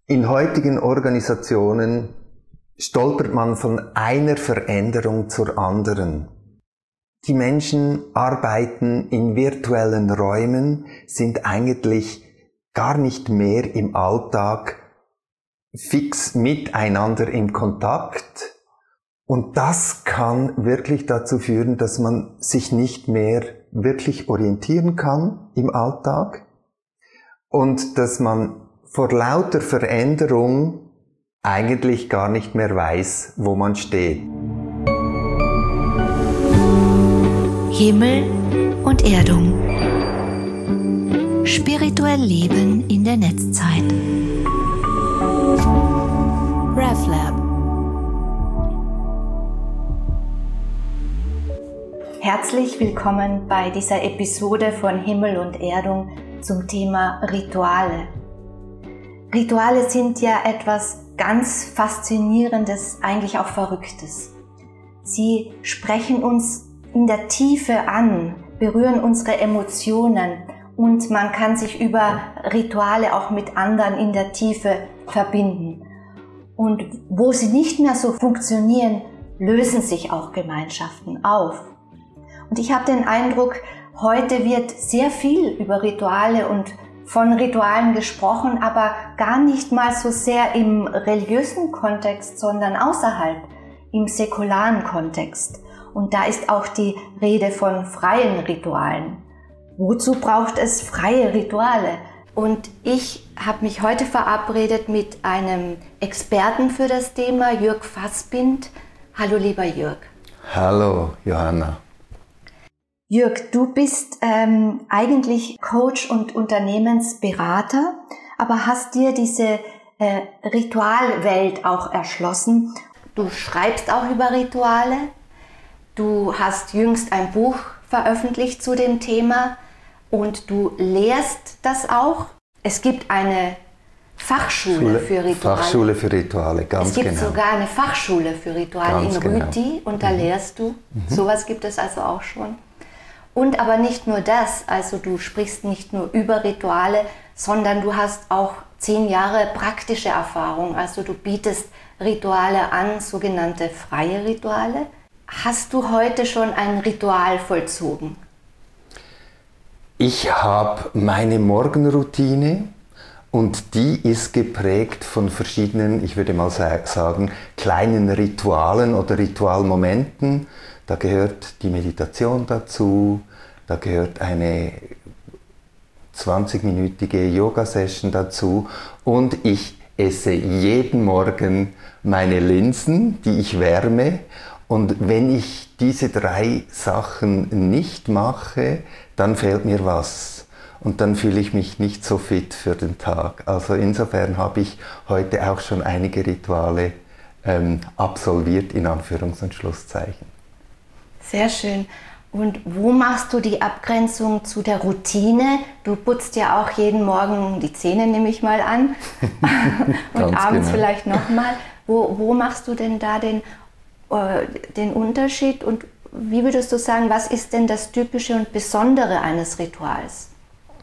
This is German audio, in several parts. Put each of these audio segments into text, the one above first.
In heutigen Organisationen stolpert man von einer Veränderung zur anderen. Die Menschen arbeiten in virtuellen Räumen, sind eigentlich gar nicht mehr im Alltag fix miteinander im Kontakt. Und das kann wirklich dazu führen, dass man sich nicht mehr wirklich orientieren kann im Alltag und dass man vor lauter Veränderung eigentlich gar nicht mehr weiß, wo man steht. Himmel und Erdung. Spirituell leben in der Netzzeit. RevLab. Herzlich willkommen bei dieser Episode von Himmel und Erdung zum Thema Rituale. Rituale sind ja etwas ganz Faszinierendes, eigentlich auch Verrücktes. Sie sprechen uns in der Tiefe an, berühren unsere Emotionen und man kann sich über Rituale auch mit anderen in der Tiefe verbinden. Und wo sie nicht mehr so funktionieren, lösen sich auch Gemeinschaften auf. Und ich habe den Eindruck, heute wird sehr viel über Rituale und von Ritualen gesprochen, aber gar nicht mal so sehr im religiösen Kontext, sondern außerhalb, im säkularen Kontext. Und da ist auch die Rede von freien Ritualen. Wozu braucht es freie Rituale? Und ich habe mich heute verabredet mit einem Experten für das Thema, Jörg Fassbind. Hallo lieber Jörg. Hallo Johanna. Jörg, du bist eigentlich Coach und Unternehmensberater, aber hast dir diese Ritualwelt auch erschlossen. Du schreibst auch über Rituale. Du hast jüngst ein Buch veröffentlicht zu dem Thema und du lehrst das auch. Es gibt eine Fachschule für Rituale. Fachschule für Rituale, ganz genau. Es gibt sogar eine Fachschule für Rituale in Rüti und da lehrst du. Sowas gibt es also auch schon. Und aber nicht nur das, also du sprichst nicht nur über Rituale, sondern du hast auch 10 Jahre praktische Erfahrung. Also du bietest Rituale an, sogenannte freie Rituale. Hast du heute schon ein Ritual vollzogen? Ich habe meine Morgenroutine und die ist geprägt von verschiedenen, ich würde mal sagen, kleinen Ritualen oder Ritualmomenten. Da gehört die Meditation dazu, da gehört eine 20-minütige Yoga-Session dazu und ich esse jeden Morgen meine Linsen, die ich wärme. Und wenn ich diese 3 Sachen nicht mache, dann fehlt mir was. Und dann fühle ich mich nicht so fit für den Tag. Also insofern habe ich heute auch schon einige Rituale absolviert, in Anführungs- und Schlusszeichen. Sehr schön. Und wo machst du die Abgrenzung zu der Routine? Du putzt ja auch jeden Morgen die Zähne, nehme ich mal an. Und abends genau. Vielleicht nochmal. Wo machst du denn da den Unterschied? Und wie würdest du sagen, was ist denn das Typische und Besondere eines Rituals?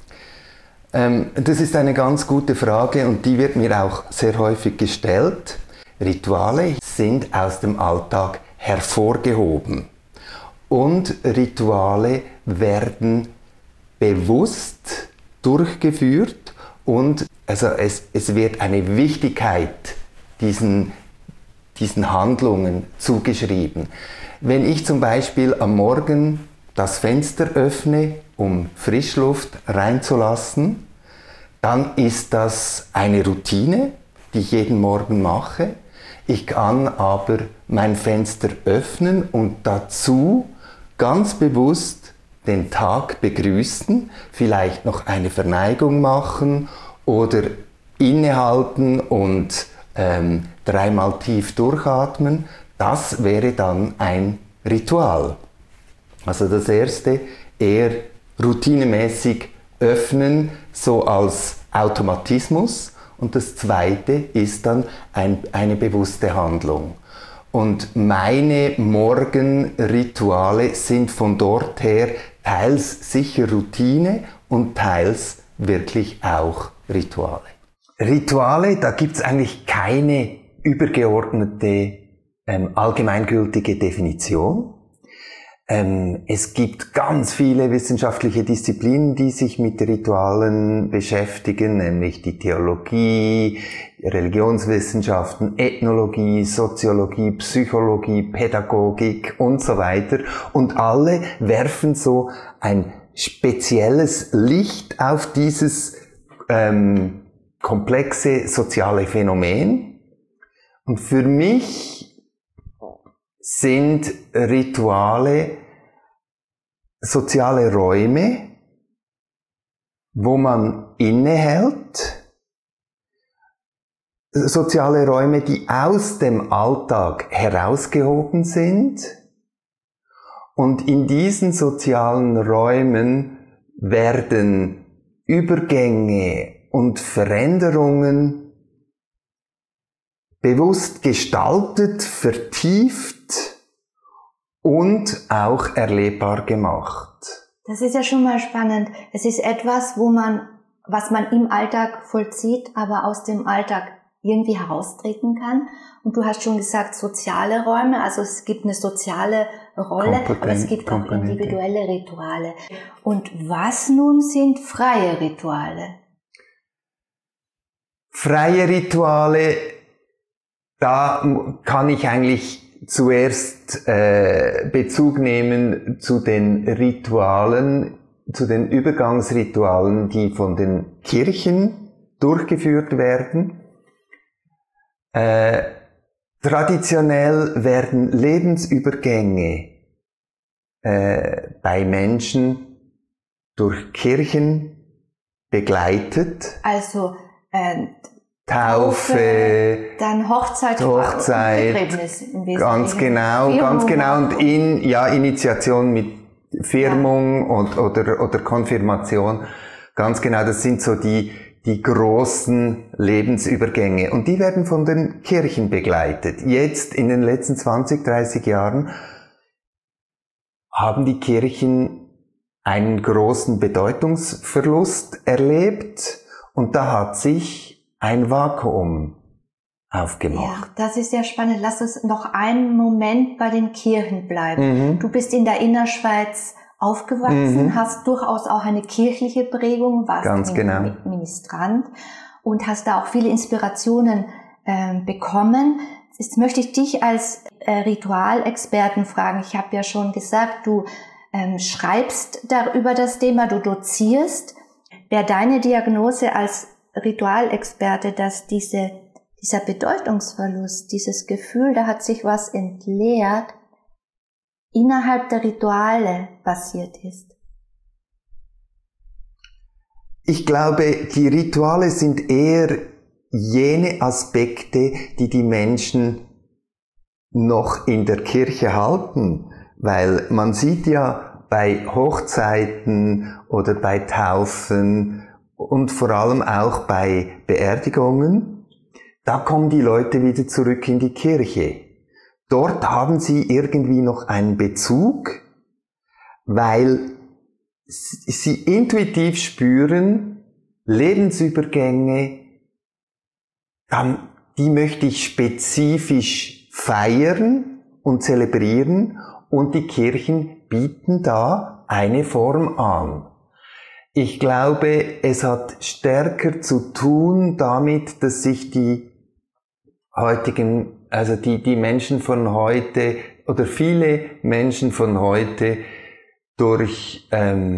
Das ist eine ganz gute Frage und die wird mir auch sehr häufig gestellt. Rituale sind aus dem Alltag hervorgehoben. Und Rituale werden bewusst durchgeführt und also es wird eine Wichtigkeit diesen Handlungen zugeschrieben. Wenn ich zum Beispiel am Morgen das Fenster öffne, um Frischluft reinzulassen, dann ist das eine Routine, die ich jeden Morgen mache. Ich kann aber mein Fenster öffnen und dazu ganz bewusst den Tag begrüßen, vielleicht noch eine Verneigung machen oder innehalten und 3-mal tief durchatmen. Das wäre dann ein Ritual. Also das erste eher routinemäßig öffnen, so als Automatismus. Und das zweite ist dann eine bewusste Handlung. Und meine Morgenrituale sind von dort her teils sicher Routine und teils wirklich auch Rituale. Rituale, da gibt's eigentlich keine übergeordnete, allgemeingültige Definition. Es gibt ganz viele wissenschaftliche Disziplinen, die sich mit Ritualen beschäftigen, nämlich die Theologie, Religionswissenschaften, Ethnologie, Soziologie, Psychologie, Pädagogik und so weiter. Und alle werfen so ein spezielles Licht auf dieses komplexe soziale Phänomen. Und für mich sind Rituale soziale Räume, wo man innehält, soziale Räume, die aus dem Alltag herausgehoben sind, und in diesen sozialen Räumen werden Übergänge und Veränderungen bewusst gestaltet, vertieft und auch erlebbar gemacht. Das ist ja schon mal spannend. Es ist etwas, was man im Alltag vollzieht, aber aus dem Alltag irgendwie heraustreten kann. Und du hast schon gesagt, soziale Räume, also es gibt eine soziale Rolle, aber es gibt auch individuelle Rituale. Und was nun sind freie Rituale? Freie Rituale, da kann ich eigentlich zuerst Bezug nehmen zu den Ritualen, zu den Übergangsritualen, die von den Kirchen durchgeführt werden. Traditionell werden Lebensübergänge bei Menschen durch Kirchen begleitet. Also Taufe, dann Hochzeit, Begräbnis im Wesentlichen. Ganz genau. Und Initiation mit Firmung oder Konfirmation. Ganz genau, das sind so die großen Lebensübergänge. Und die werden von den Kirchen begleitet. Jetzt, in den letzten 20, 30 Jahren, haben die Kirchen einen großen Bedeutungsverlust erlebt. Und da hat sich ein Vakuum aufgemacht. Ja, das ist sehr spannend. Lass uns noch einen Moment bei den Kirchen bleiben. Du bist in der Innerschweiz aufgewachsen, hast durchaus auch eine kirchliche Prägung, warst Ministrant und hast da auch viele Inspirationen bekommen. Jetzt möchte ich dich als Ritualexperten fragen. Ich habe ja schon gesagt, du schreibst über das Thema, du dozierst. Wäre deine Diagnose als Ritualexperte, dass dieser Bedeutungsverlust, dieses Gefühl, da hat sich was entleert, innerhalb der Rituale passiert ist? Ich glaube, die Rituale sind eher jene Aspekte, die Menschen noch in der Kirche halten, weil man sieht ja bei Hochzeiten oder bei Taufen und vor allem auch bei Beerdigungen, da kommen die Leute wieder zurück in die Kirche. Dort haben sie irgendwie noch einen Bezug, weil sie intuitiv spüren, Lebensübergänge, die möchte ich spezifisch feiern und zelebrieren, und die Kirchen bieten da eine Form an. Ich glaube, es hat stärker zu tun damit, dass sich die Menschen von heute oder viele Menschen von heute durch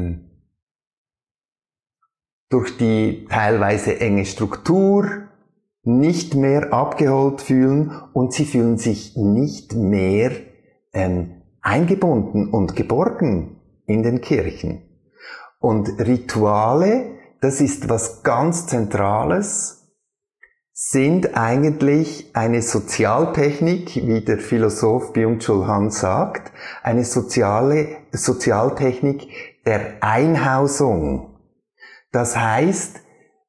die teilweise enge Struktur nicht mehr abgeholt fühlen, und sie fühlen sich nicht mehr eingebunden und geborgen in den Kirchen. Und Rituale, das ist was ganz Zentrales, sind eigentlich eine Sozialtechnik, wie der Philosoph Byung-Chul Han sagt, eine Sozialtechnik der Einhausung. Das heißt,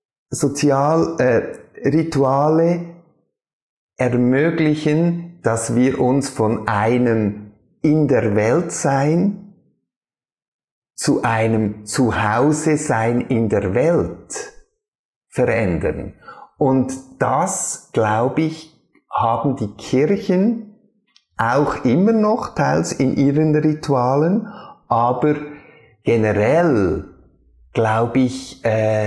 Rituale ermöglichen, dass wir uns von einem in der Welt sein zu einem Zuhause sein in der Welt verändern. Und das, glaube ich, haben die Kirchen auch immer noch teils in ihren Ritualen, aber generell, glaube ich,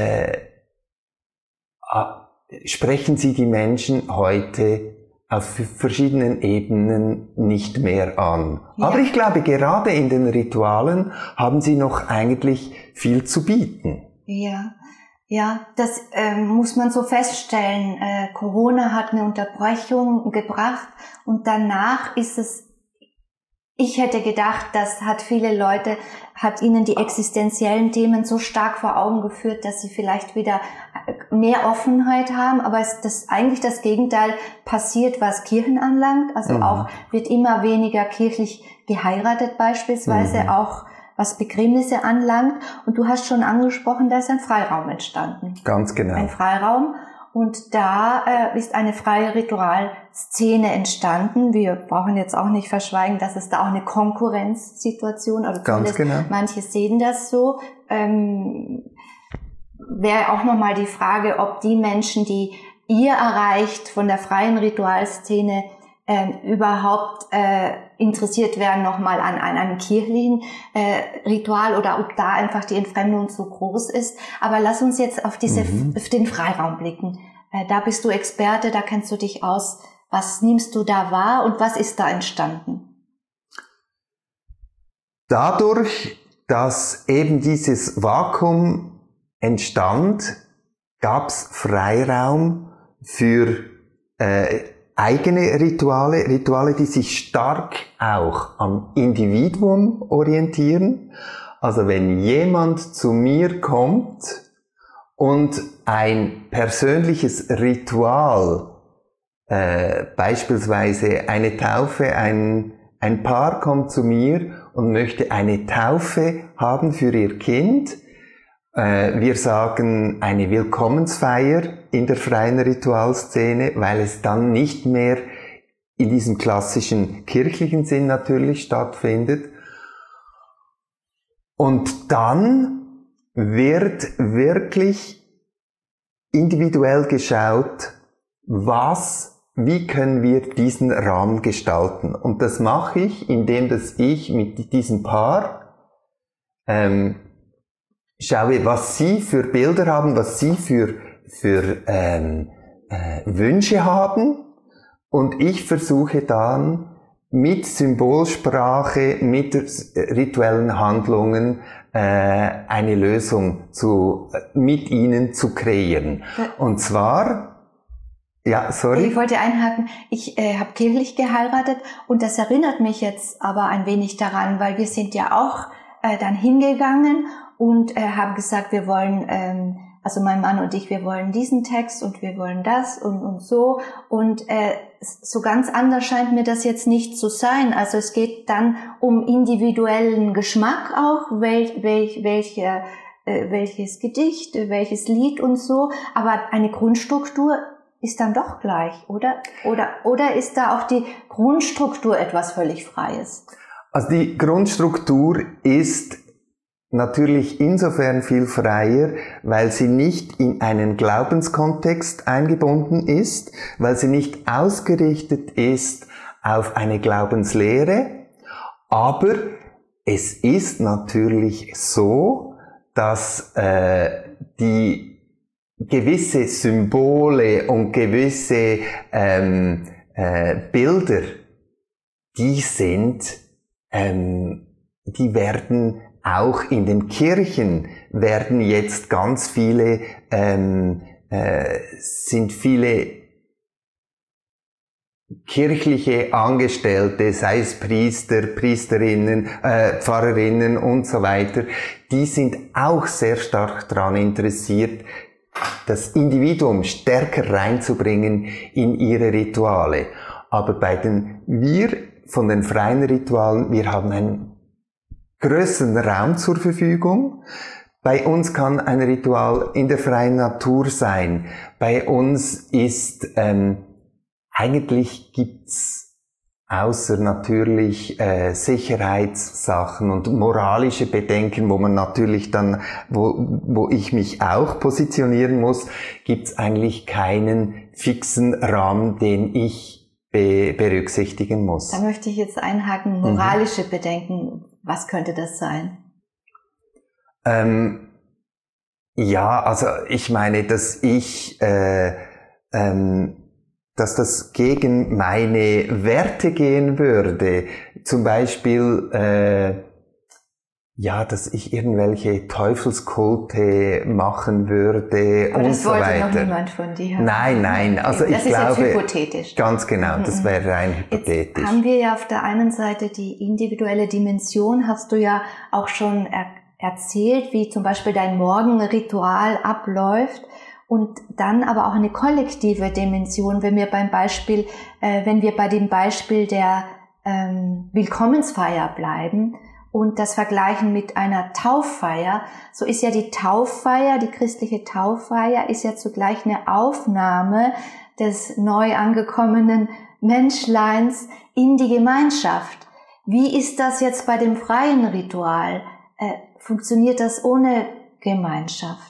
sprechen sie die Menschen heute auf verschiedenen Ebenen nicht mehr an. Ja. Aber ich glaube, gerade in den Ritualen haben sie noch eigentlich viel zu bieten. Ja, das muss man so feststellen. Corona hat eine Unterbrechung gebracht und danach ist es, ich hätte gedacht, das hat viele Leute, hat ihnen die existenziellen Themen so stark vor Augen geführt, dass sie vielleicht wieder mehr Offenheit haben, aber eigentlich das Gegenteil passiert, was Kirchen anlangt. Also auch wird immer weniger kirchlich geheiratet beispielsweise, auch was Begräbnisse anlangt. Und du hast schon angesprochen, da ist ein Freiraum entstanden. Ganz genau. Ein Freiraum. Und da ist eine freie Ritualszene entstanden. Wir brauchen jetzt auch nicht verschweigen, dass es da auch eine Konkurrenzsituation, also ganz genau. Manche sehen das so. Wäre auch nochmal die Frage, ob die Menschen, die ihr erreicht von der freien Ritualszene, überhaupt interessiert werden nochmal an einem kirchlichen Ritual oder ob da einfach die Entfremdung so groß ist. Aber lass uns jetzt auf auf den Freiraum blicken. Da bist du Experte, da kennst du dich aus. Was nimmst du da wahr und was ist da entstanden? Dadurch, dass eben dieses Vakuum entstand, gab es Freiraum für eigene Rituale, die sich stark auch am Individuum orientieren. Also wenn jemand zu mir kommt und ein persönliches Ritual, beispielsweise eine Taufe, ein Paar kommt zu mir und möchte eine Taufe haben für ihr Kind, wir sagen eine Willkommensfeier in der freien Ritualszene, weil es dann nicht mehr in diesem klassischen kirchlichen Sinn natürlich stattfindet. Und dann wird wirklich individuell geschaut, wie können wir diesen Rahmen gestalten. Und das mache ich, indem dass ich mit diesem Paar schaue, was sie für Bilder haben, was sie für Wünsche haben, und ich versuche dann mit Symbolsprache, mit rituellen Handlungen eine Lösung mit ihnen zu kreieren. Und zwar, ich wollte einhaken, ich habe kirchlich geheiratet und das erinnert mich jetzt aber ein wenig daran, weil wir sind ja auch dann hingegangen und haben gesagt, wir wollen, also mein Mann und ich, wir wollen diesen Text und wir wollen das und so. Und so ganz anders scheint mir das jetzt nicht zu sein. Also es geht dann um individuellen Geschmack auch, welches Gedicht, welches Lied und so. Aber eine Grundstruktur ist dann doch gleich, oder? Oder ist da auch die Grundstruktur etwas völlig Freies? Also die Grundstruktur ist natürlich insofern viel freier, weil sie nicht in einen Glaubenskontext eingebunden ist, weil sie nicht ausgerichtet ist auf eine Glaubenslehre, aber es ist natürlich so, dass die gewisse Symbole und gewisse Bilder, die werden auch in den Kirchen werden jetzt ganz viele, sind viele kirchliche Angestellte, sei es Priester, Priesterinnen, Pfarrerinnen und so weiter, die sind auch sehr stark daran interessiert, das Individuum stärker reinzubringen in ihre Rituale. Aber wir von den freien Ritualen, wir haben einen größeren Raum zur Verfügung. Bei uns kann ein Ritual in der freien Natur sein. Bei uns ist, eigentlich gibt's außer natürlich Sicherheitssachen und moralische Bedenken, wo man natürlich dann, wo ich mich auch positionieren muss, gibt's eigentlich keinen fixen Rahmen, den ich berücksichtigen muss. Da möchte ich jetzt einhaken, moralische Bedenken, was könnte das sein? Ja, also ich meine, dass dass das gegen meine Werte gehen würde. Zum Beispiel, dass ich irgendwelche Teufelskulte machen würde. Aber und das so wollte weiter. Noch niemand von dir. Nein. Also das ich glaube, ist jetzt hypothetisch. Ganz genau, das wäre rein hypothetisch. Jetzt haben wir ja auf der einen Seite die individuelle Dimension, hast du ja auch schon erzählt, wie zum Beispiel dein Morgenritual abläuft. Und dann aber auch eine kollektive Dimension, wenn wir bei dem Beispiel der Willkommensfeier bleiben und das vergleichen mit einer Tauffeier, so ist ja die Tauffeier, die christliche Tauffeier, ist ja zugleich eine Aufnahme des neu angekommenen Menschleins in die Gemeinschaft. Wie ist das jetzt bei dem freien Ritual? Funktioniert das ohne Gemeinschaft?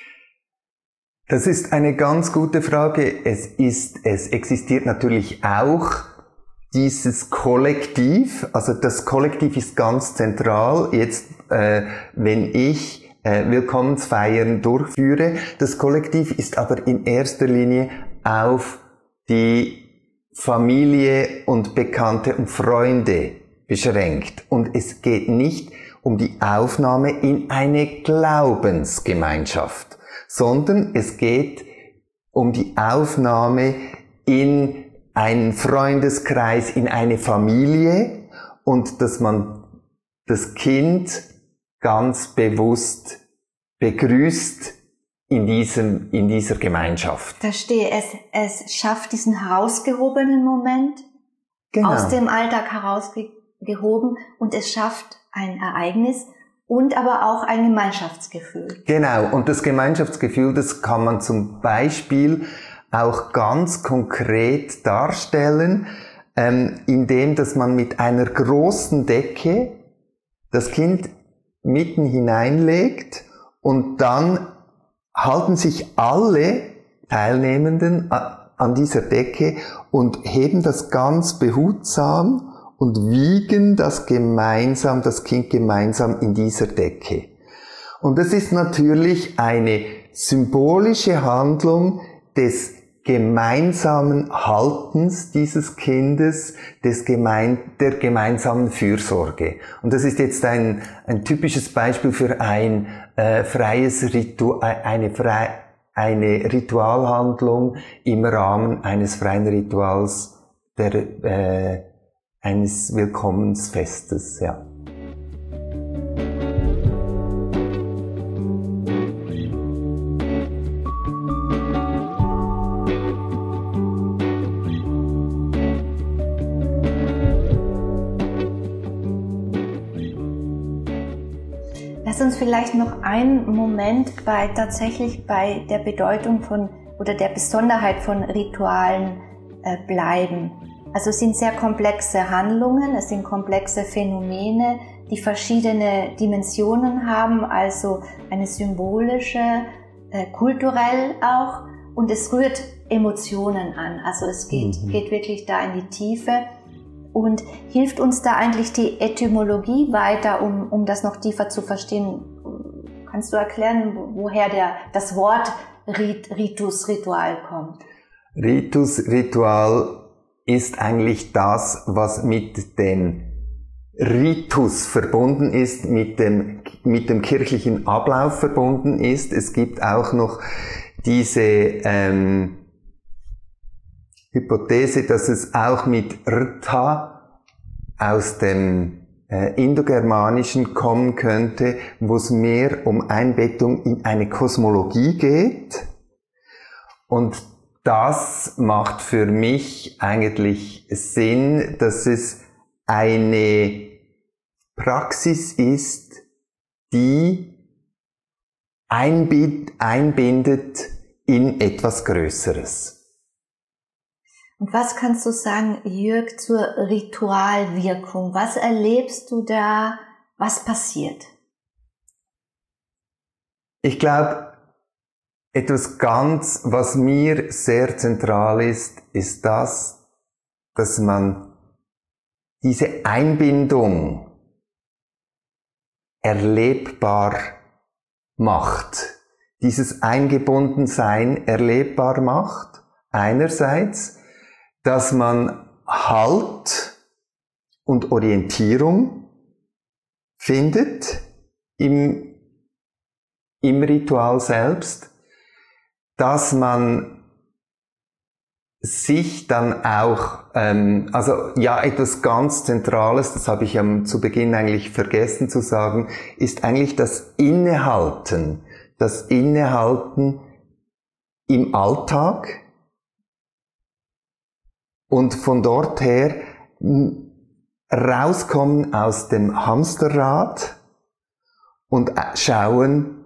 Das ist eine ganz gute Frage. Es existiert natürlich auch dieses Kollektiv. Also das Kollektiv ist ganz zentral. Jetzt, wenn ich Willkommensfeiern durchführe, das Kollektiv ist aber in erster Linie auf die Familie und Bekannte und Freunde beschränkt. Und es geht nicht um die Aufnahme in eine Glaubensgemeinschaft, sondern es geht um die Aufnahme in einen Freundeskreis, in eine Familie und dass man das Kind ganz bewusst begrüßt in dieser Gemeinschaft. Verstehe, es schafft diesen herausgehobenen Moment, aus dem Alltag herausgehoben, und es schafft ein Ereignis, und aber auch ein Gemeinschaftsgefühl. Genau, und das Gemeinschaftsgefühl, das kann man zum Beispiel auch ganz konkret darstellen, indem dass man mit einer großen Decke das Kind mitten hineinlegt und dann halten sich alle Teilnehmenden an dieser Decke und heben das ganz behutsam und wiegen das Kind gemeinsam in dieser Decke. Und das ist natürlich eine symbolische Handlung des gemeinsamen Haltens dieses Kindes, der gemeinsamen Fürsorge. Und das ist jetzt ein typisches Beispiel für ein freies Ritual, eine Ritualhandlung im Rahmen eines freien Rituals eines Willkommensfestes, ja. Lass uns vielleicht noch einen Moment tatsächlich bei der Bedeutung oder der Besonderheit von Ritualen bleiben. Also es sind sehr komplexe Handlungen, es sind komplexe Phänomene, die verschiedene Dimensionen haben, also eine symbolische, kulturell auch, und es rührt Emotionen an. Also es geht wirklich da in die Tiefe. Und hilft uns da eigentlich die Etymologie weiter, um das noch tiefer zu verstehen? Kannst du erklären, woher das Wort Ritus, Ritual kommt? Ritus, Ritual ist eigentlich das, was mit dem Ritus verbunden ist, mit dem kirchlichen Ablauf verbunden ist. Es gibt auch noch diese Hypothese, dass es auch mit Rta aus dem Indogermanischen kommen könnte, wo es mehr um Einbettung in eine Kosmologie geht. Und das macht für mich eigentlich Sinn, dass es eine Praxis ist, die einbindet in etwas Größeres. Und was kannst du sagen, Jörg, zur Ritualwirkung? Was erlebst du da? Was passiert? Ich glaube, etwas was mir sehr zentral ist das, dass man diese Einbindung erlebbar macht. Dieses Eingebundensein erlebbar macht. Einerseits, dass man Halt und Orientierung findet im Ritual selbst, dass man sich dann auch, etwas ganz Zentrales, das habe ich zu Beginn eigentlich vergessen zu sagen, ist eigentlich das Innehalten im Alltag und von dort her rauskommen aus dem Hamsterrad und schauen,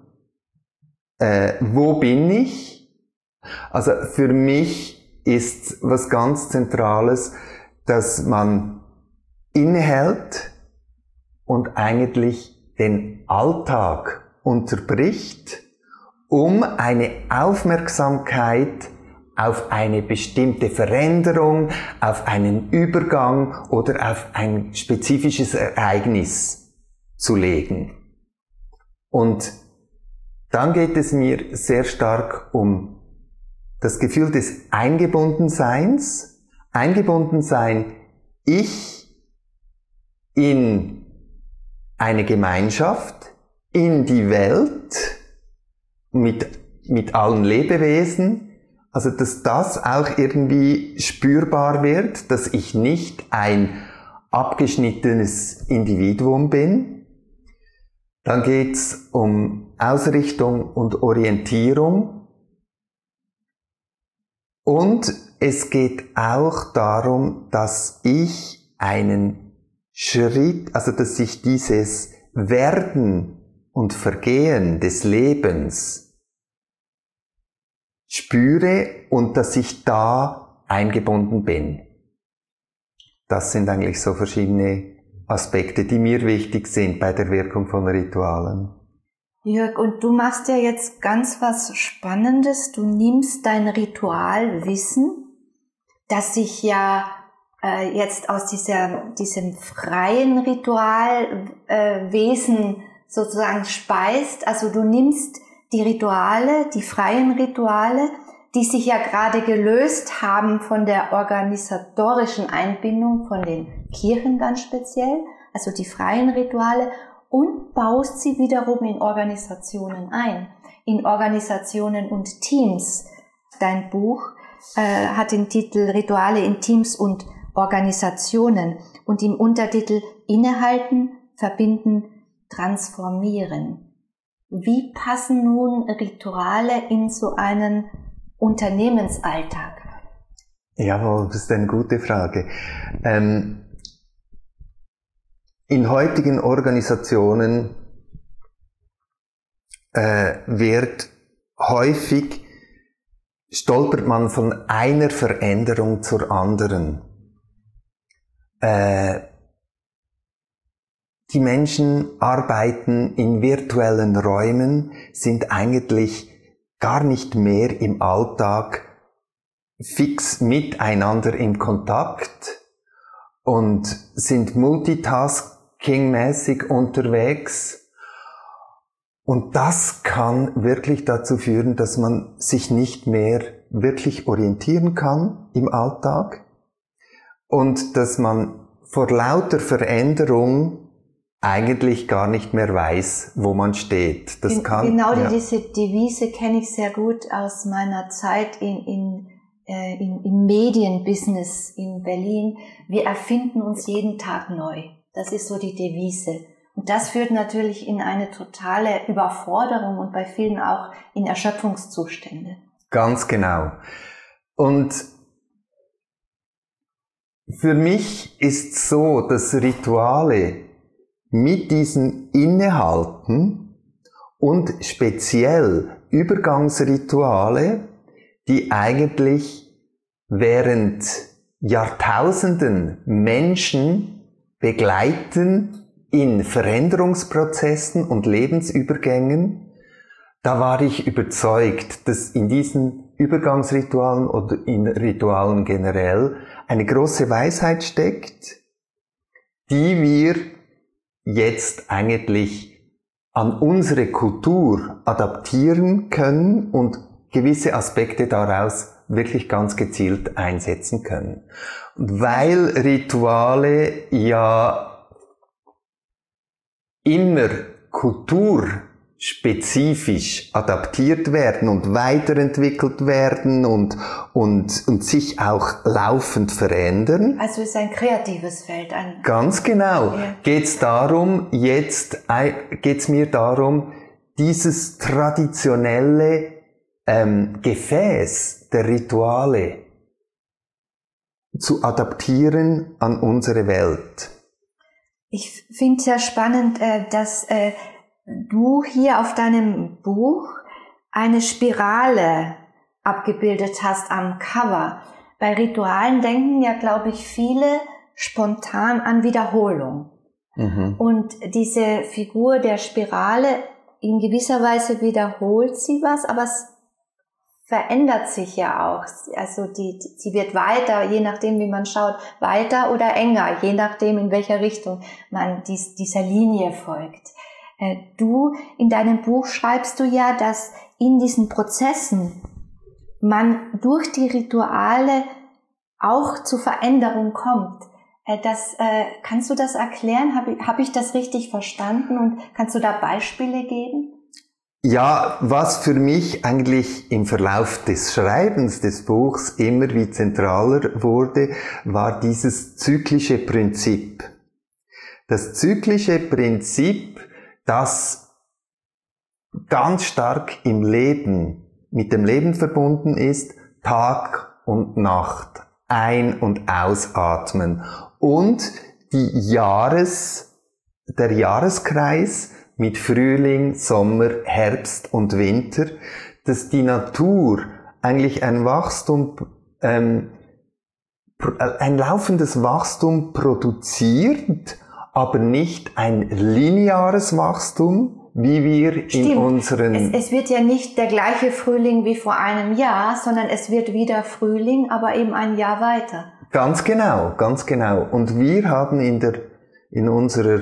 wo bin ich? Also für mich ist was ganz Zentrales, dass man innehält und eigentlich den Alltag unterbricht, um eine Aufmerksamkeit auf eine bestimmte Veränderung, auf einen Übergang oder auf ein spezifisches Ereignis zu legen. Und dann geht es mir sehr stark um das Gefühl des Eingebundenseins. Eingebundensein, ich in eine Gemeinschaft, in die Welt, mit allen Lebewesen, also dass das auch irgendwie spürbar wird, dass ich nicht ein abgeschnittenes Individuum bin. Dann geht's um Ausrichtung und Orientierung. Und es geht auch darum, dass ich einen Schritt, also dass ich dieses Werden und Vergehen des Lebens spüre und dass ich da eingebunden bin. Das sind eigentlich so verschiedene Aspekte, die mir wichtig sind bei der Wirkung von Ritualen. Jörg, und du machst ja jetzt ganz was Spannendes. Du nimmst dein Ritualwissen, das sich ja jetzt aus diesem freien Ritualwesen sozusagen speist. Also du nimmst die Rituale, die freien Rituale, die sich ja gerade gelöst haben von der organisatorischen Einbindung von den Kirchen ganz speziell, also die freien Rituale, und baust sie wiederum in Organisationen ein, in Organisationen und Teams. Dein Buch hat den Titel Rituale in Teams und Organisationen und im Untertitel Innehalten, Verbinden, Transformieren. Wie passen nun Rituale in so einen Unternehmensalltag? Jawohl, das ist eine gute Frage. In heutigen Organisationen stolpert man von einer Veränderung zur anderen. Die Menschen arbeiten in virtuellen Räumen, sind eigentlich gar nicht mehr im Alltag fix miteinander in Kontakt und sind multitaskingmäßig unterwegs. Und das kann wirklich dazu führen, dass man sich nicht mehr wirklich orientieren kann im Alltag und dass man vor lauter Veränderung eigentlich gar nicht mehr weiß, wo man steht. Diese Devise kenne ich sehr gut aus meiner Zeit im Medienbusiness in Berlin. Wir erfinden uns jeden Tag neu. Das ist so die Devise. Und das führt natürlich in eine totale Überforderung und bei vielen auch in Erschöpfungszustände. Ganz genau. Und für mich ist so, dass Rituale mit diesem Innehalten und speziell Übergangsrituale, die eigentlich während Jahrtausenden Menschen begleiten in Veränderungsprozessen und Lebensübergängen, da war ich überzeugt, dass in diesen Übergangsritualen oder in Ritualen generell eine große Weisheit steckt, die wir jetzt eigentlich an unsere Kultur adaptieren können und gewisse Aspekte daraus wirklich ganz gezielt einsetzen können. Und weil Rituale ja immer kulturspezifisch adaptiert werden und weiterentwickelt werden und sich auch laufend verändern. Also es ist ein kreatives Feld. Ganz genau. Ja. Geht's mir darum, dieses traditionelle Gefäß der Rituale zu adaptieren an unsere Welt. Ich finde es sehr spannend, dass du hier auf deinem Buch eine Spirale abgebildet hast am Cover. Bei Ritualen denken ja, glaube ich, viele spontan an Wiederholung. Mhm. Und diese Figur der Spirale, in gewisser Weise wiederholt sie was, aber es verändert sich ja auch. Also sie wird weiter, je nachdem wie man schaut, weiter oder enger, je nachdem in welcher Richtung man dieser Linie folgt. Du, in deinem Buch schreibst du ja, dass in diesen Prozessen man durch die Rituale auch zu Veränderung kommt. Kannst du das erklären? Hab ich das richtig verstanden und kannst du da Beispiele geben? Ja, was für mich eigentlich im Verlauf des Schreibens des Buchs immer wie zentraler wurde, war dieses zyklische Prinzip. Das zyklische Prinzip, das ganz stark im Leben, mit dem Leben verbunden ist, Tag und Nacht, ein- und ausatmen und der Jahreskreis mit Frühling, Sommer, Herbst und Winter, dass die Natur eigentlich ein laufendes Wachstum produziert, aber nicht ein lineares Wachstum, wie wir in unseren... Es wird ja nicht der gleiche Frühling wie vor einem Jahr, sondern es wird wieder Frühling, aber eben ein Jahr weiter. Ganz genau, ganz genau. Und wir haben in unserer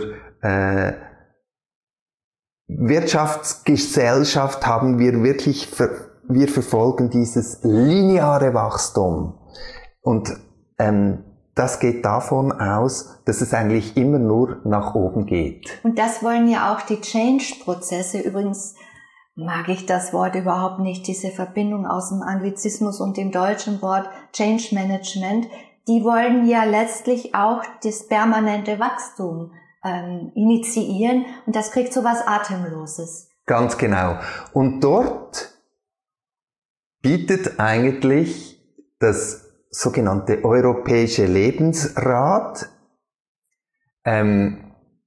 Wirtschaftsgesellschaft haben wir wir verfolgen dieses lineare Wachstum. Und das geht davon aus, dass es eigentlich immer nur nach oben geht. Und das wollen ja auch die Change-Prozesse. Übrigens mag ich das Wort überhaupt nicht, diese Verbindung aus dem Anglizismus und dem deutschen Wort Change Management. Die wollen ja letztlich auch das permanente Wachstum initiieren und das kriegt so was Atemloses. Ganz genau. Und dort bietet eigentlich das sogenannte Europäische Lebensrat eine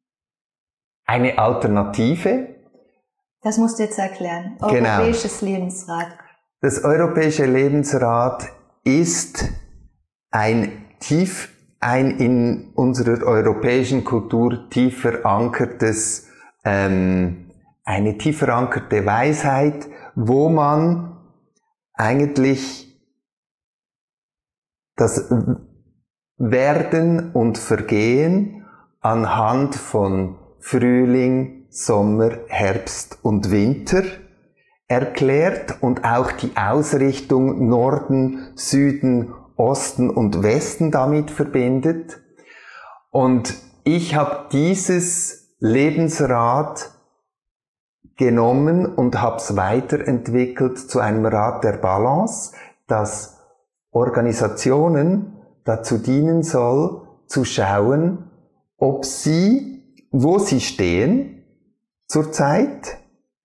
Alternative. Das musst du jetzt erklären. Genau. Europäisches Lebensrat. Das Europäische Lebensrat ist ein in unserer europäischen Kultur tief verankertes, eine tief verankerte Weisheit, wo man eigentlich das Werden und Vergehen anhand von Frühling, Sommer, Herbst und Winter erklärt und auch die Ausrichtung Norden, Süden, Osten und Westen damit verbindet. Und ich habe dieses Lebensrad genommen und habe es weiterentwickelt zu einem Rat der Balance, das Organisationen dazu dienen soll, zu schauen, wo sie stehen zurzeit.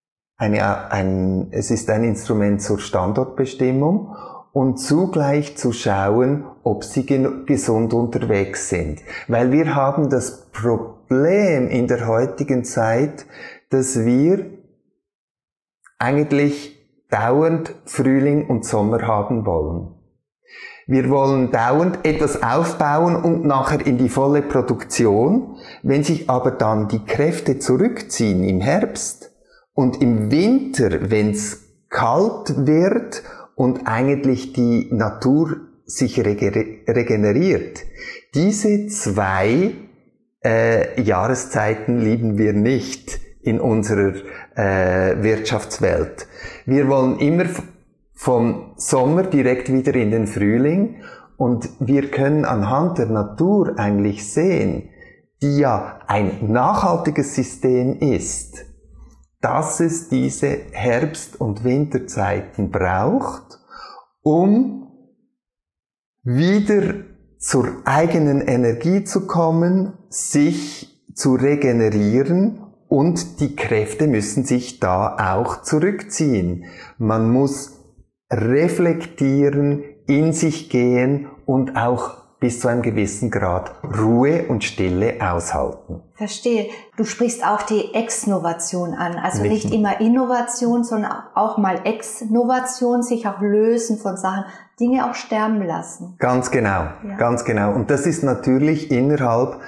Es ist ein Instrument zur Standortbestimmung und zugleich zu schauen, ob sie gesund unterwegs sind. Weil wir haben das Problem in der heutigen Zeit, dass wir eigentlich dauernd Frühling und Sommer haben wollen. Wir wollen dauernd etwas aufbauen und nachher in die volle Produktion. Wenn sich aber dann die Kräfte zurückziehen im Herbst und im Winter, wenn es kalt wird und eigentlich die Natur sich regeneriert, diese 2 Jahreszeiten lieben wir nicht in unserer Wirtschaftswelt. Wir wollen immer vom Sommer direkt wieder in den Frühling und wir können anhand der Natur eigentlich sehen, die ja ein nachhaltiges System ist, dass es diese Herbst- und Winterzeiten braucht, um wieder zur eigenen Energie zu kommen, sich zu regenerieren und die Kräfte müssen sich da auch zurückziehen. Man muss reflektieren, in sich gehen und auch bis zu einem gewissen Grad Ruhe und Stille aushalten. Verstehe. Du sprichst auch die Exnovation an. Also nicht immer Innovation, sondern auch mal Exnovation, sich auch lösen von Sachen, Dinge auch sterben lassen. Ganz genau, ja. Ganz genau. Und das ist natürlich innerhalb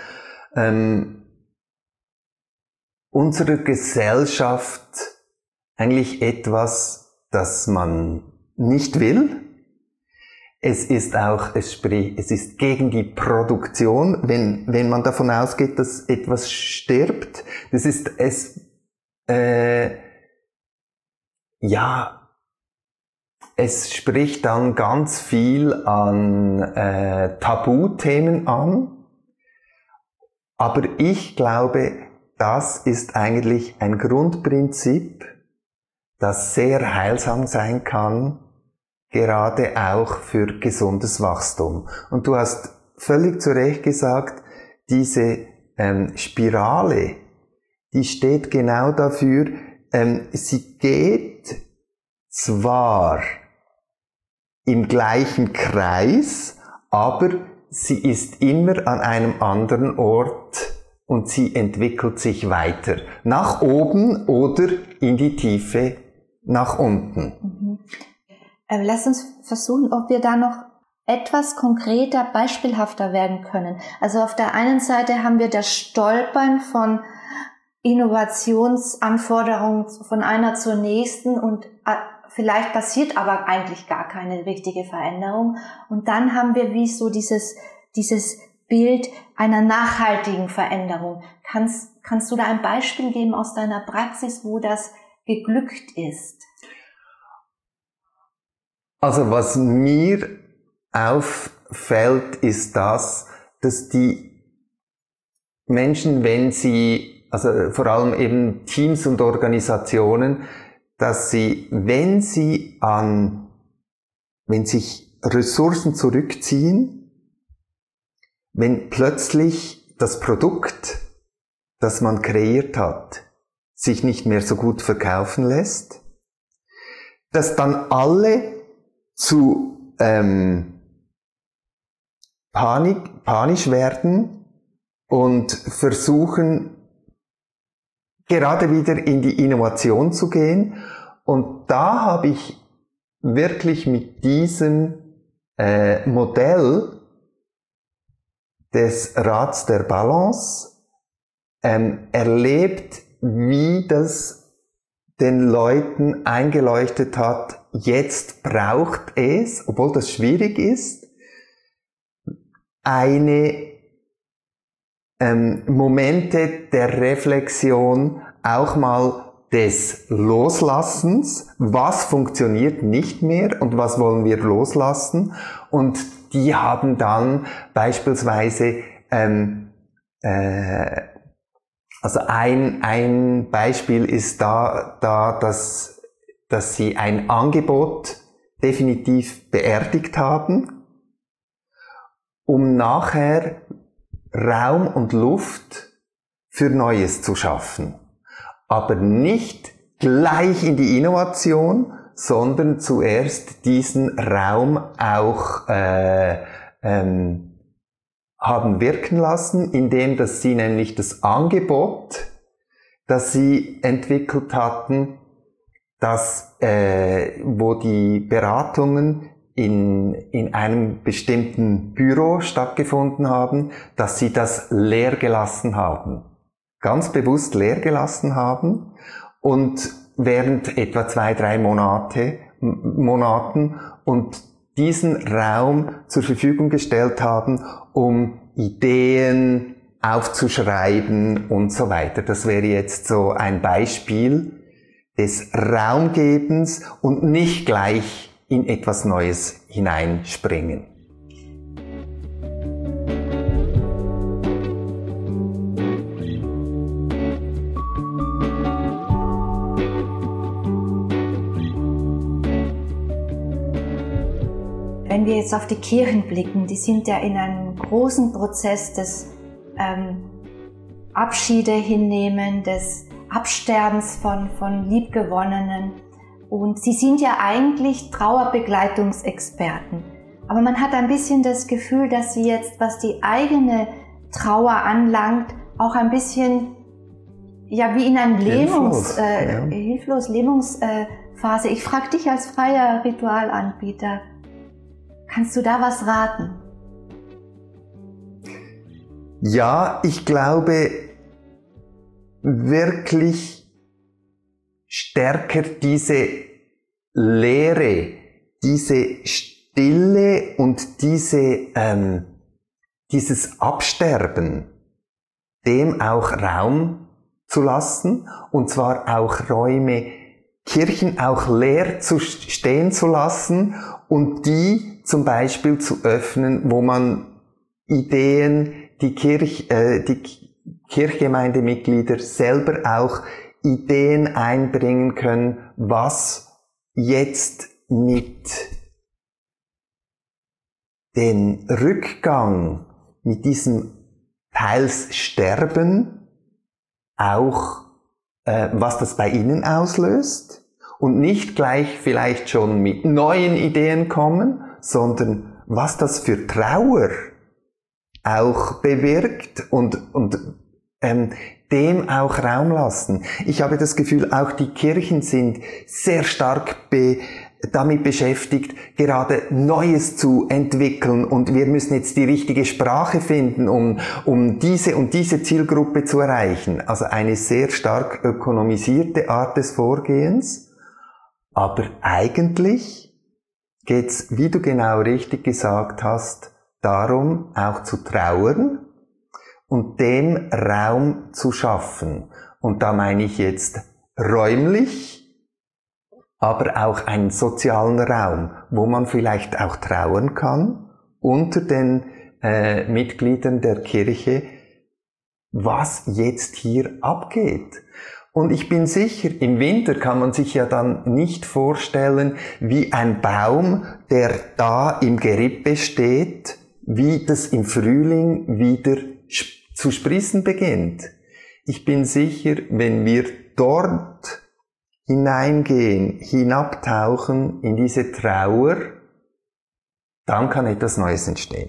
unserer Gesellschaft eigentlich etwas, das man nicht will. Es ist gegen die Produktion, wenn man davon ausgeht, dass etwas stirbt. Das ist es spricht dann ganz viel an Tabuthemen an. Aber ich glaube, das ist eigentlich ein Grundprinzip, das sehr heilsam sein kann, gerade auch für gesundes Wachstum. Und du hast völlig zu Recht gesagt, diese Spirale, die steht genau dafür, sie geht zwar im gleichen Kreis, aber sie ist immer an einem anderen Ort und sie entwickelt sich weiter. Nach oben oder in die Tiefe nach unten. Lass uns versuchen, ob wir da noch etwas konkreter, beispielhafter werden können. Also auf der einen Seite haben wir das Stolpern von Innovationsanforderungen von einer zur nächsten und vielleicht passiert aber eigentlich gar keine richtige Veränderung. Und dann haben wir wie so dieses Bild einer nachhaltigen Veränderung. Kannst du da ein Beispiel geben aus deiner Praxis, wo das geglückt ist? Also was mir auffällt, ist das, dass die Menschen, wenn sie, also vor allem eben Teams und Organisationen, dass sie, wenn sich Ressourcen zurückziehen, wenn plötzlich das Produkt, das man kreiert hat, sich nicht mehr so gut verkaufen lässt, dass dann alle zu panisch werden und versuchen, gerade wieder in die Innovation zu gehen. Und da habe ich wirklich mit diesem Modell des Rats der Balance erlebt, wie das den Leuten eingeleuchtet hat, jetzt braucht es, obwohl das schwierig ist, eine Momente der Reflexion, auch mal des Loslassens, was funktioniert nicht mehr und was wollen wir loslassen, und die haben dann beispielsweise also ein Beispiel ist da dass sie ein Angebot definitiv beerdigt haben, um nachher Raum und Luft für Neues zu schaffen. Aber nicht gleich in die Innovation, sondern zuerst diesen Raum auch haben wirken lassen, indem dass sie nämlich das Angebot, das sie entwickelt hatten, wo die Beratungen in einem bestimmten Büro stattgefunden haben, dass sie das leer gelassen haben. Ganz bewusst leer gelassen haben und während etwa 2-3 Monaten und diesen Raum zur Verfügung gestellt haben, um Ideen aufzuschreiben und so weiter. Das wäre jetzt so ein Beispiel des Raumgebens und nicht gleich in etwas Neues hineinspringen. Wenn wir jetzt auf die Kirchen blicken, die sind ja in einem großen Prozess des Abschiede hinnehmen, des Absterbens von Liebgewonnenen. Und sie sind ja eigentlich Trauerbegleitungsexperten. Aber man hat ein bisschen das Gefühl, dass sie jetzt, was die eigene Trauer anlangt, auch ein bisschen, ja, wie in einer Lähmungsphase. Ich frage dich als freier Ritualanbieter, kannst du da was raten? Ja, ich glaube wirklich stärker diese Leere, diese Stille und dieses Absterben, dem auch Raum zu lassen, und zwar auch Räume, Kirchen auch leer zu stehen zu lassen und die zum Beispiel zu öffnen, wo man Ideen, die Kirchgemeindemitglieder selber auch Ideen einbringen können, was jetzt mit dem Rückgang, mit diesem teils Sterben auch, was das bei Ihnen auslöst und nicht gleich vielleicht schon mit neuen Ideen kommen, sondern was das für Trauer auch bewirkt und dem auch Raum lassen. Ich habe das Gefühl, auch die Kirchen sind sehr stark damit beschäftigt, gerade Neues zu entwickeln, und wir müssen jetzt die richtige Sprache finden, um diese und diese Zielgruppe zu erreichen. Also eine sehr stark ökonomisierte Art des Vorgehens. Aber eigentlich geht's, wie du genau richtig gesagt hast, darum, auch zu trauern und dem Raum zu schaffen. Und da meine ich jetzt räumlich, aber auch einen sozialen Raum, wo man vielleicht auch trauern kann unter den Mitgliedern der Kirche, was jetzt hier abgeht. Und ich bin sicher, im Winter kann man sich ja dann nicht vorstellen, wie ein Baum, der da im Gerippe steht, wie das im Frühling wieder zu sprießen beginnt. Ich bin sicher, wenn wir dort hineingehen, hinabtauchen in diese Trauer, dann kann etwas Neues entstehen.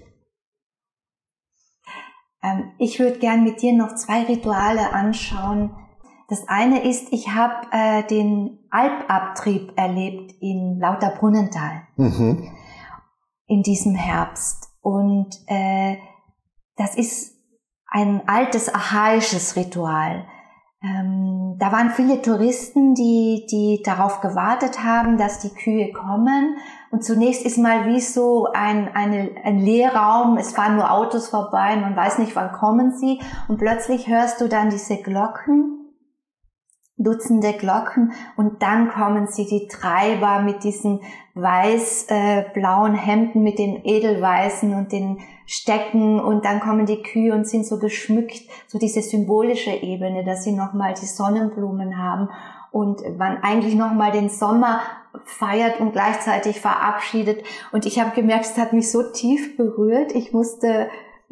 Ich würde gern mit dir noch 2 Rituale anschauen. Das eine ist, ich habe den Alpabtrieb erlebt in Lauterbrunnental in diesem Herbst. Und das ist ein altes, archaisches Ritual. Da waren viele Touristen, die darauf gewartet haben, dass die Kühe kommen. Und zunächst ist mal wie so ein Leerraum, es fahren nur Autos vorbei, man weiß nicht, wann kommen sie. Und plötzlich hörst du dann diese Glocken, Dutzende Glocken, und dann kommen sie, die Treiber mit diesen weiß-blauen Hemden, mit den Edelweißen und den Stecken, und dann kommen die Kühe und sind so geschmückt, so diese symbolische Ebene, dass sie nochmal die Sonnenblumen haben und man eigentlich nochmal den Sommer feiert und gleichzeitig verabschiedet. Und ich habe gemerkt, es hat mich so tief berührt, ich musste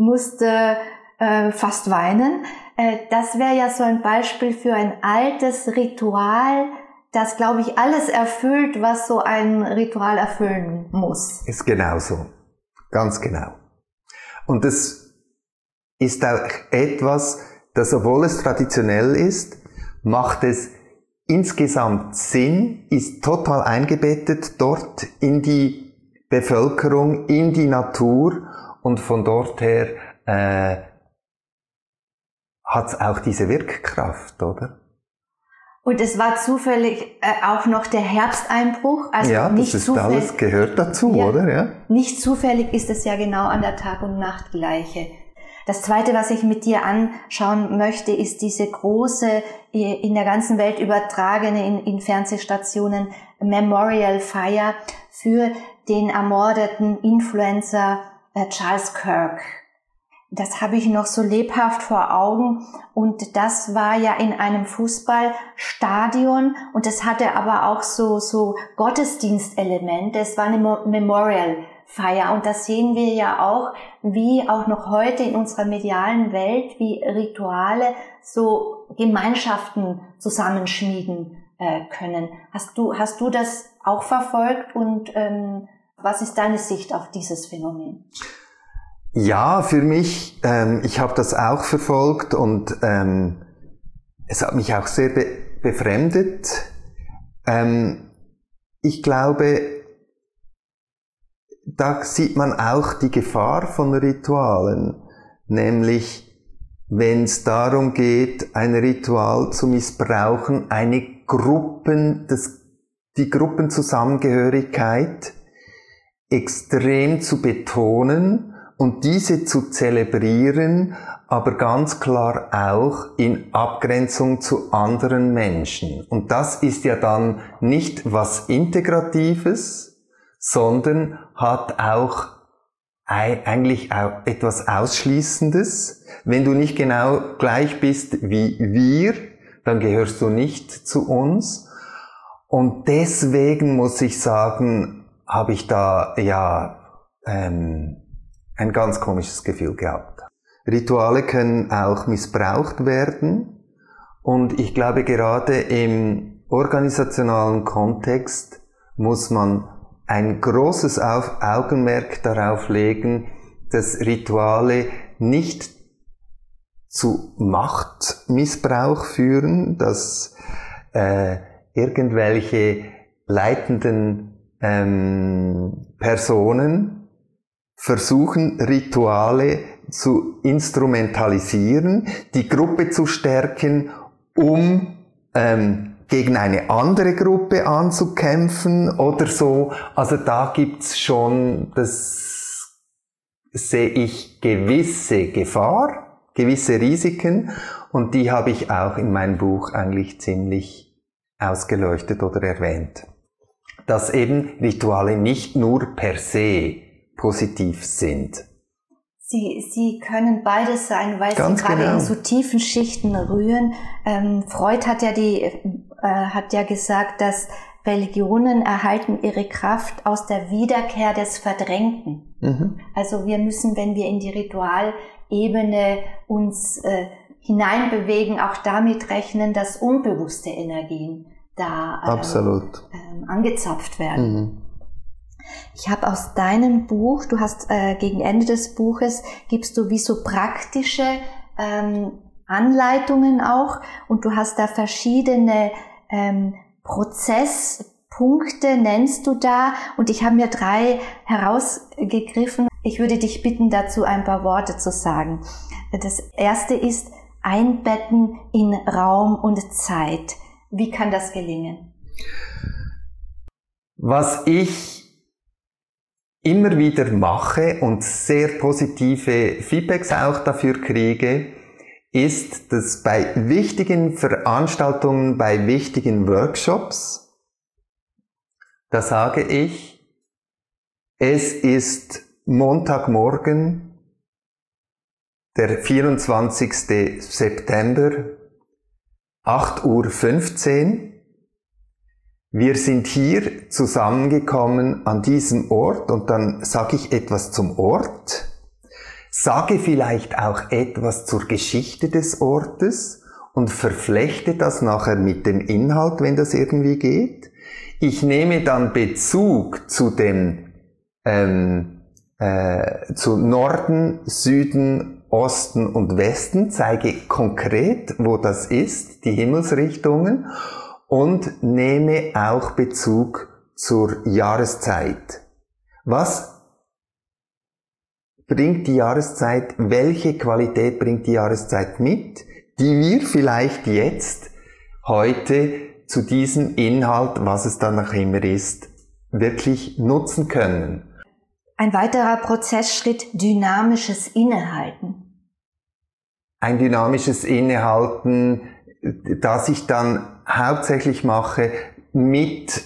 fast weinen. Das wäre ja so ein Beispiel für ein altes Ritual, das, glaube ich, alles erfüllt, was so ein Ritual erfüllen muss. Ist genauso. Ganz genau. Und das ist auch etwas, das, obwohl es traditionell ist, macht es insgesamt Sinn, ist total eingebettet dort in die Bevölkerung in die Natur und von dort her hat es auch diese Wirkkraft, oder? Und es war zufällig auch noch der Herbsteinbruch. Also ja, nicht das ist zufällig, alles gehört dazu, ja, oder? Ja. Nicht zufällig ist es ja genau an der Tag- und Nachtgleiche. Das Zweite, was ich mit dir anschauen möchte, ist diese große, in der ganzen Welt übertragene, in Fernsehstationen, Memorial Feier für den ermordeten Influencer Charles Kirk. Das habe ich noch so lebhaft vor Augen, und das war ja in einem Fußballstadion, und das hatte aber auch so Gottesdienstelemente. Es war eine Memorial-Feier, und das sehen wir ja auch, wie auch noch heute in unserer medialen Welt, wie Rituale so Gemeinschaften zusammenschmieden können. Hast du das auch verfolgt, und was ist deine Sicht auf dieses Phänomen? Ja, für mich, ich habe das auch verfolgt, und es hat mich auch sehr befremdet. Ich glaube, da sieht man auch die Gefahr von Ritualen, nämlich wenn es darum geht, ein Ritual zu missbrauchen, die Gruppenzusammengehörigkeit extrem zu betonen und diese zu zelebrieren, aber ganz klar auch in Abgrenzung zu anderen Menschen. Und das ist ja dann nicht was Integratives, sondern hat auch eigentlich auch etwas Ausschließendes. Wenn du nicht genau gleich bist wie wir, dann gehörst du nicht zu uns. Und deswegen muss ich sagen, habe ich da ein ganz komisches Gefühl gehabt. Rituale können auch missbraucht werden, und ich glaube, gerade im organisationalen Kontext muss man ein großes Augenmerk darauf legen, dass Rituale nicht zu Machtmissbrauch führen, dass irgendwelche leitenden Personen versuchen, Rituale zu instrumentalisieren, die Gruppe zu stärken, um gegen eine andere Gruppe anzukämpfen oder so. Also da gibt's schon, das sehe ich, gewisse Gefahr, gewisse Risiken, und die habe ich auch in meinem Buch eigentlich ziemlich ausgeleuchtet oder erwähnt. Dass eben Rituale nicht nur per se positiv sind. Sie können beides sein, weil Ganz sie gerade genau in so tiefen Schichten rühren. Freud hat ja gesagt, dass Religionen erhalten ihre Kraft aus der Wiederkehr des Verdrängten. Mhm. Also wir müssen, wenn wir in die Ritualebene uns hineinbewegen, auch damit rechnen, dass unbewusste Energien da angezapft werden. Mhm. Ich habe aus deinem Buch, du hast gegen Ende des Buches, gibst du wie so praktische Anleitungen auch, und du hast da verschiedene Prozesspunkte, nennst du da, und ich habe mir 3 herausgegriffen. Ich würde dich bitten, dazu ein paar Worte zu sagen. Das erste ist Einbetten in Raum und Zeit. Wie kann das gelingen? Was ich immer wieder mache und sehr positive Feedbacks auch dafür kriege, ist, dass bei wichtigen Veranstaltungen, bei wichtigen Workshops, da sage ich, es ist Montagmorgen, der 24. September, 8:15 Uhr. Wir sind hier zusammengekommen an diesem Ort, und dann sage ich etwas zum Ort, sage vielleicht auch etwas zur Geschichte des Ortes und verflechte das nachher mit dem Inhalt, wenn das irgendwie geht. Ich nehme dann Bezug zu zu Norden, Süden, Osten und Westen, zeige konkret, wo das ist, die Himmelsrichtungen, und nehme auch Bezug zur Jahreszeit. Was bringt die Jahreszeit, welche Qualität bringt die Jahreszeit mit, die wir vielleicht jetzt, heute, zu diesem Inhalt, was es dann auch immer ist, wirklich nutzen können. Ein weiterer Prozessschritt, dynamisches Innehalten. Ein dynamisches Innehalten, das ich dann hauptsächlich mache mit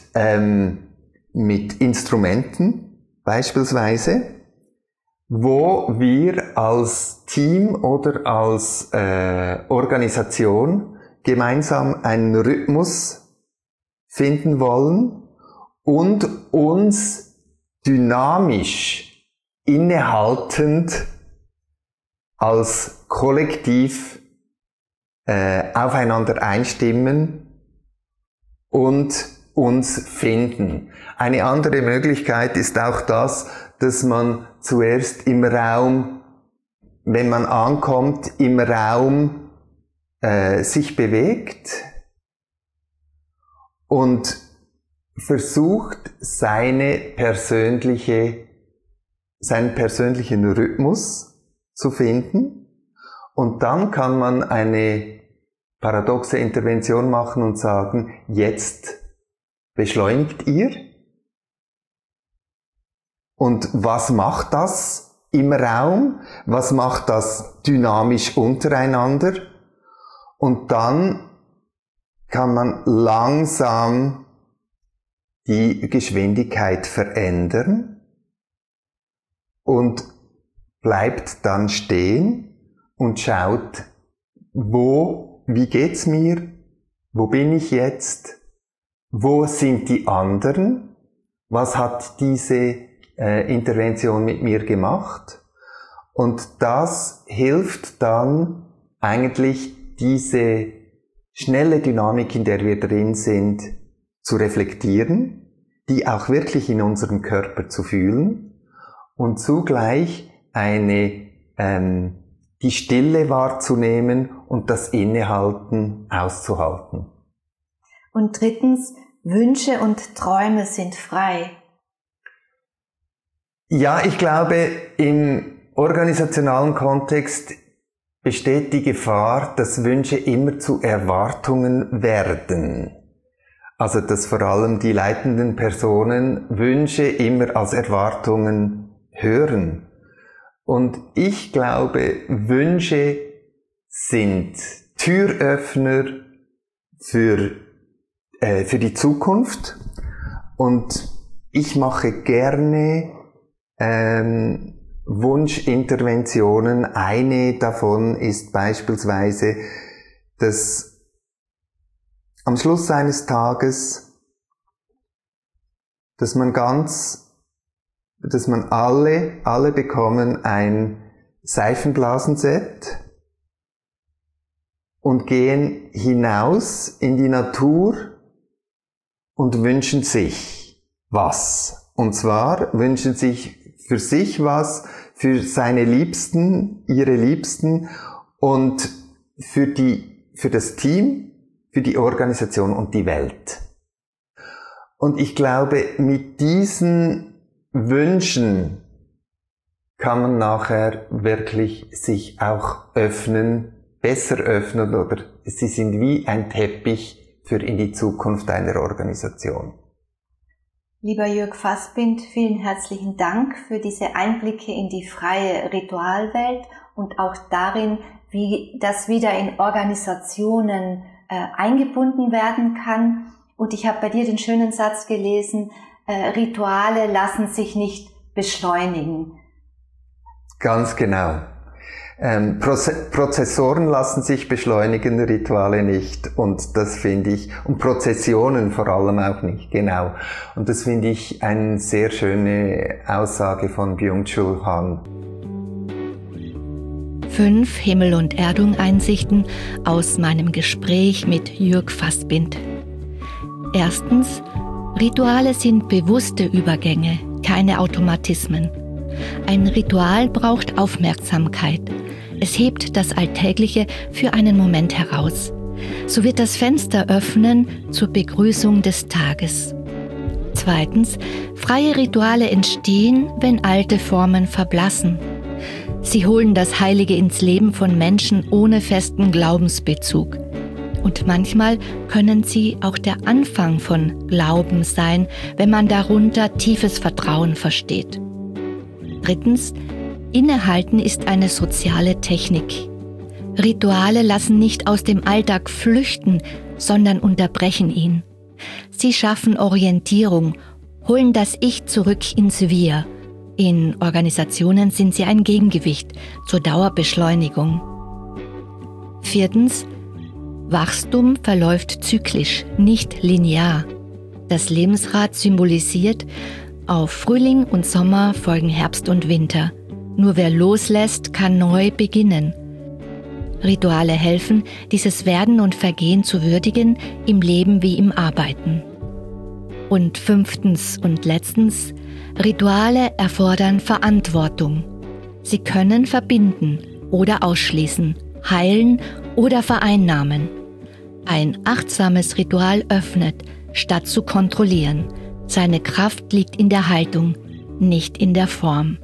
Instrumenten beispielsweise, wo wir als Team oder als Organisation gemeinsam einen Rhythmus finden wollen und uns dynamisch, innehaltend als Kollektiv aufeinander einstimmen und uns finden. Eine andere Möglichkeit ist auch das, dass man zuerst im Raum, wenn man ankommt, im Raum sich bewegt und versucht, seinen persönlichen Rhythmus zu finden. Und dann kann man eine paradoxe Intervention machen und sagen, jetzt beschleunigt ihr. Und was macht das im Raum? Was macht das dynamisch untereinander? Und dann kann man langsam die Geschwindigkeit verändern und bleibt dann stehen und schaut, wie geht's mir? Wo bin ich jetzt? Wo sind die anderen? Was hat diese Intervention mit mir gemacht? Und das hilft dann eigentlich diese schnelle Dynamik, in der wir drin sind, zu reflektieren, die auch wirklich in unserem Körper zu fühlen und zugleich die Stille wahrzunehmen und das Innehalten auszuhalten. Und drittens, Wünsche und Träume sind frei. Ja, ich glaube, im organisationalen Kontext besteht die Gefahr, dass Wünsche immer zu Erwartungen werden. Also, dass vor allem die leitenden Personen Wünsche immer als Erwartungen hören. Und ich glaube, Wünsche sind Türöffner für die Zukunft. Und ich mache gerne Wunschinterventionen. Eine davon ist beispielsweise, dass am Schluss eines Tages, dass alle bekommen ein Seifenblasenset und gehen hinaus in die Natur und wünschen sich was. Und zwar wünschen sich für sich was, für seine Liebsten, ihre Liebsten und für das Team, für die Organisation und die Welt. Und ich glaube, mit diesen Wünschen kann man nachher wirklich sich auch besser öffnen, oder sie sind wie ein Teppich für in die Zukunft einer Organisation. Lieber Jörg Fassbind, vielen herzlichen Dank für diese Einblicke in die freie Ritualwelt und auch darin, wie das wieder in Organisationen eingebunden werden kann. Und ich habe bei dir den schönen Satz gelesen, Rituale lassen sich nicht beschleunigen. Ganz genau. Prozessoren lassen sich beschleunigen, Rituale nicht. Und das finde ich, und Prozessionen vor allem auch nicht, genau. Und das finde ich eine sehr schöne Aussage von Byung-Chul Han. 5 Himmel- und Erdung-Einsichten aus meinem Gespräch mit Jörg Fassbind. Erstens, Rituale sind bewusste Übergänge, keine Automatismen. Ein Ritual braucht Aufmerksamkeit. Es hebt das Alltägliche für einen Moment heraus. So wird das Fenster öffnen zur Begrüßung des Tages. 2. Freie Rituale entstehen, wenn alte Formen verblassen. Sie holen das Heilige ins Leben von Menschen ohne festen Glaubensbezug. Und manchmal können sie auch der Anfang von Glauben sein, wenn man darunter tiefes Vertrauen versteht. 3. Innehalten ist eine soziale Technik. Rituale lassen nicht aus dem Alltag flüchten, sondern unterbrechen ihn. Sie schaffen Orientierung, holen das Ich zurück ins Wir. In Organisationen sind sie ein Gegengewicht zur Dauerbeschleunigung. 4. Wachstum verläuft zyklisch, nicht linear. Das Lebensrad symbolisiert, auf Frühling und Sommer folgen Herbst und Winter. Nur wer loslässt, kann neu beginnen. Rituale helfen, dieses Werden und Vergehen zu würdigen, im Leben wie im Arbeiten. Und 5. und letztens, Rituale erfordern Verantwortung. Sie können verbinden oder ausschließen, heilen oder vereinnahmen. Ein achtsames Ritual öffnet, statt zu kontrollieren. Seine Kraft liegt in der Haltung, nicht in der Form.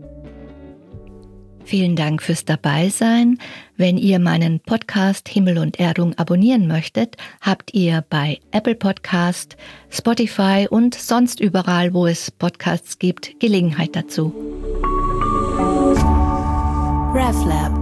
Vielen Dank fürs Dabeisein. Wenn ihr meinen Podcast Himmel und Erdung abonnieren möchtet, habt ihr bei Apple Podcast, Spotify und sonst überall, wo es Podcasts gibt, Gelegenheit dazu. RefLab